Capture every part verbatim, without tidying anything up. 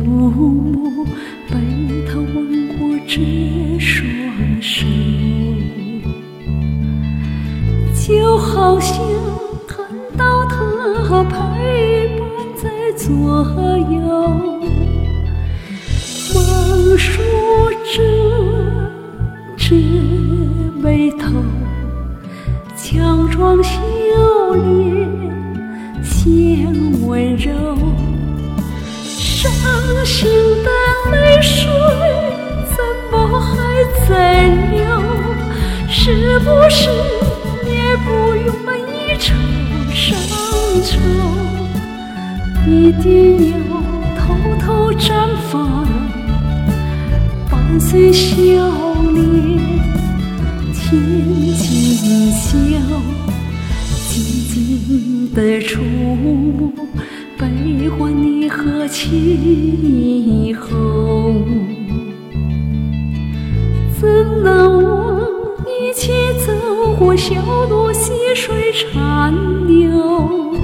目，被他吻过这双手，就好像看到他陪伴在左右，忙梳着这眉头，强装笑脸显温柔，伤心的泪水怎么还在流？是不是也不用一愁伤愁，一定要偷偷绽放，伴随笑脸牵今宵，静静的触摸，悲欢离合气候，怎能忘一起走过小路溪水长流，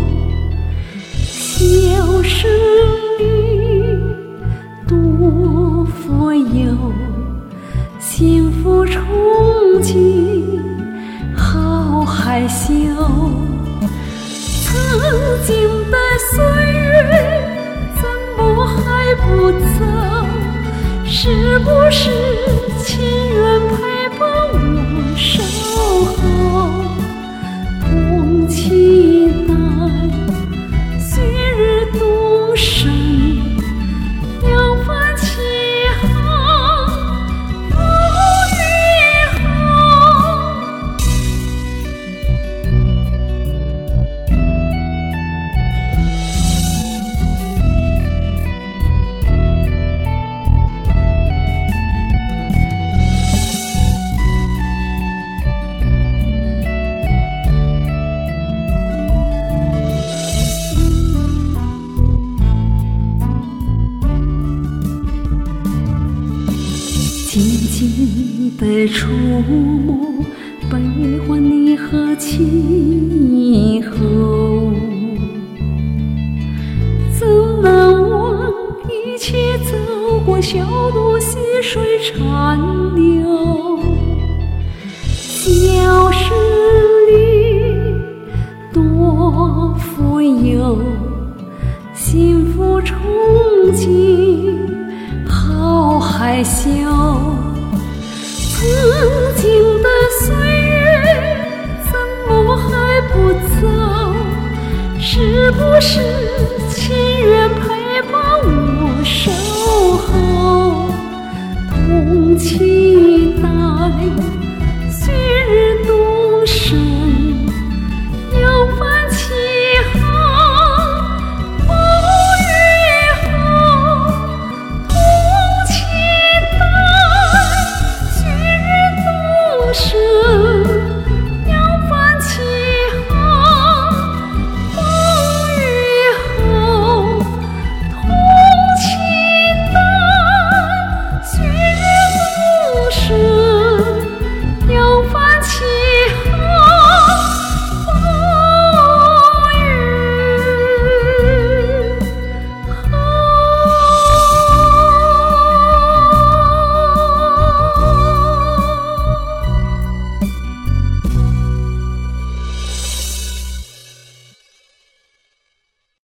笑声里多富有，幸福憧憬好害羞，曾经的岁月怎么还不走？是不是情愿陪伴我守候？空期待旭日东升，扬帆起航不余后。静静的触摸，悲欢离合气候，怎能忘一起走过小路溪水长流？